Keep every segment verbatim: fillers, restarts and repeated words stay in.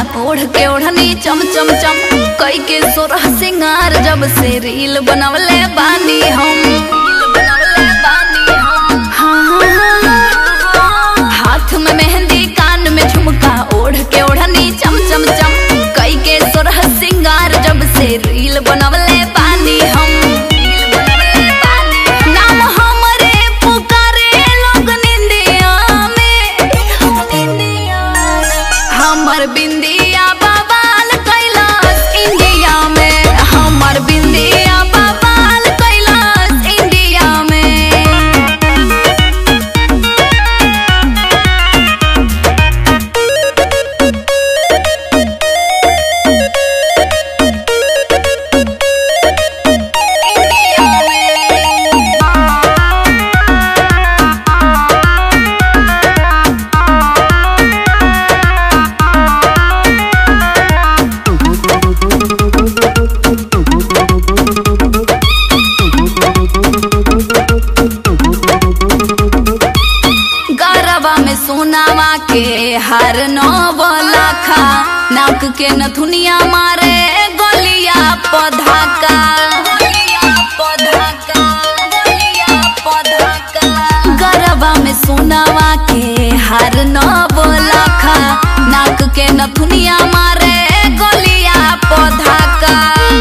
ओढ़ के ओढ़नी चम चम चम कई के सोरह सिंगार जब से रील बनवले बानी हम रील बनवले बानी हम हाँ, हाथ में मेहंदी कान में झुमका ओढ़ के ओढ़नी चम चम चम कई के सोरह सिंगार जब से रील बनवले बानी हम रील बनवले बानी नाम हमरे पुकारे लोग निंदिया में हमर बिंदिया बवाल कैलाश इंडिया में हमर बिंदिया बवाल कैलाश इंडिया में। गरबा में सोनावा के हर नौ लाखा नाक के नथुनिया मारे गोलिया पधाका गरबा में सोनावा के हर नौ लाखा नाक के नथुनिया मारे गोलिया पधाका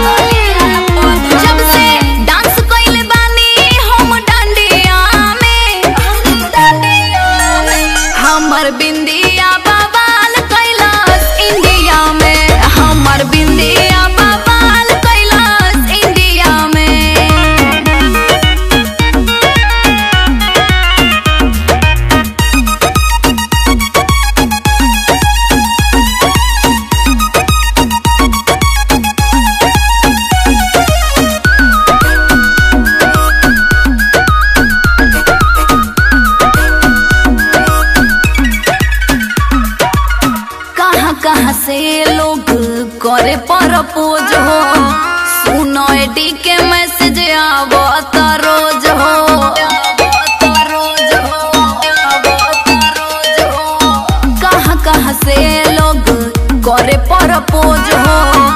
जब से डांस कइले बानी हम डांडिया में हमर बिंदिया बवाल कैलाश इंडिया में हमर बिंदिया बवाल कैलाश इंडिया में। कहाँ कहाँ से लोग करे प्रपोज हो सुनो एडी के मैसेज आवत रोज हो कहाँ कहाँ से लोग करे प्रपोज हो